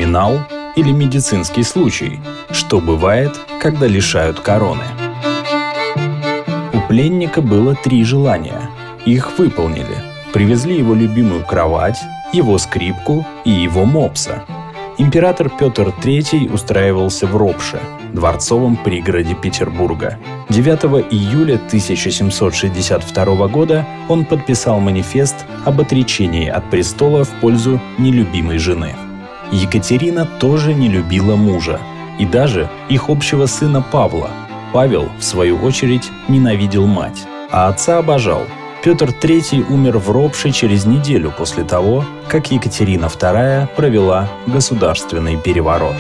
финал или медицинский случай, что бывает, когда лишают короны. У пленника было 3 желания. Их выполнили. Привезли его любимую кровать, его скрипку и его мопса. Император Петр III устраивался в Ропше, дворцовом пригороде Петербурга. 9 июля 1762 года он подписал манифест об отречении от престола в пользу нелюбимой жены. Екатерина тоже не любила мужа, и даже их общего сына Павла. Павел, в свою очередь, ненавидел мать, а отца обожал. Петр III умер в Ропше через неделю после того, как Екатерина II провела государственный переворот.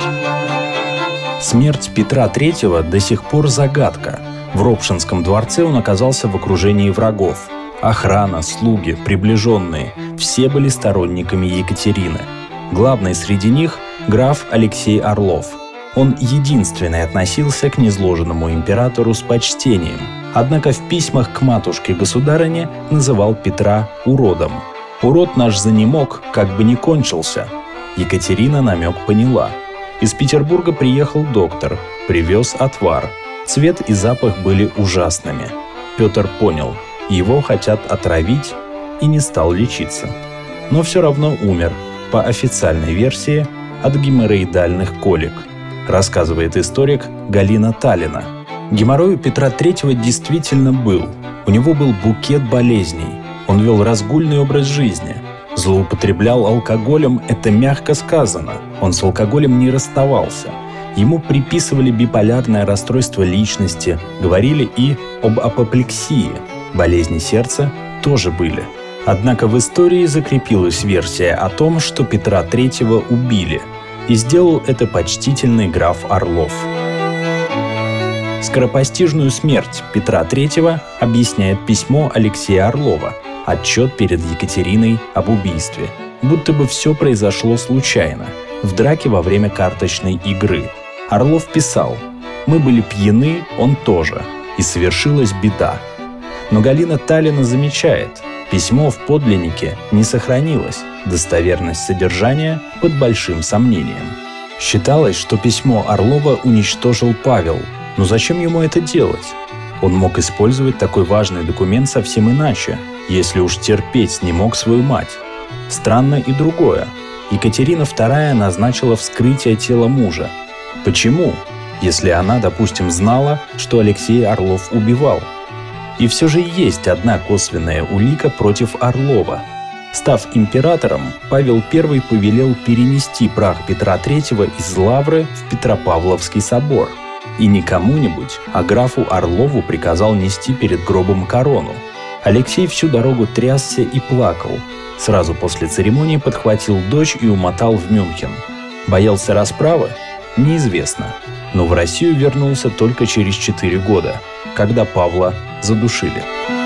Смерть Петра III до сих пор загадка. В Ропшинском дворце он оказался в окружении врагов. Охрана, слуги, приближенные – все были сторонниками Екатерины. Главный среди них – граф Алексей Орлов. Он единственный относился к низложенному императору с почтением. Однако в письмах к матушке-государыне называл Петра уродом. «Урод наш занемог, как бы не кончился». Екатерина намек поняла. Из Петербурга приехал доктор, привез отвар. Цвет и запах были ужасными. Петр понял, его хотят отравить, и не стал лечиться. Но все равно умер, по официальной версии, от геморроидальных колик, рассказывает историк Галина Талина. Геморрой у Петра III действительно был. У него был букет болезней. Он вел разгульный образ жизни. Злоупотреблял алкоголем, это мягко сказано. Он с алкоголем не расставался. Ему приписывали биполярное расстройство личности, говорили и об апоплексии. Болезни сердца тоже были. Однако в истории закрепилась версия о том, что Петра III убили. И сделал это почтительный граф Орлов. Скоропостижную смерть Петра III объясняет письмо Алексея Орлова, отчет перед Екатериной об убийстве. Будто бы все произошло случайно, в драке во время карточной игры. Орлов писал: «Мы были пьяны, он тоже, и совершилась беда». Но Галина Талина замечает, письмо в подлиннике не сохранилось, достоверность содержания под большим сомнением. Считалось, что письмо Орлова уничтожил Павел. Но зачем ему это делать? Он мог использовать такой важный документ совсем иначе, если уж терпеть не мог свою мать. Странно и другое. Екатерина II назначила вскрытие тела мужа. Почему? Если она, допустим, знала, что Алексей Орлов убивал. И все же есть одна косвенная улика против Орлова. Став императором, Павел I повелел перенести прах Петра III из Лавры в Петропавловский собор. И не кому-нибудь, а графу Орлову приказал нести перед гробом корону. Алексей всю дорогу трясся и плакал. Сразу после церемонии подхватил дочь и умотал в Мюнхен. Боялся расправы? Неизвестно. Но в Россию вернулся только через 4 года, когда Павла задушили.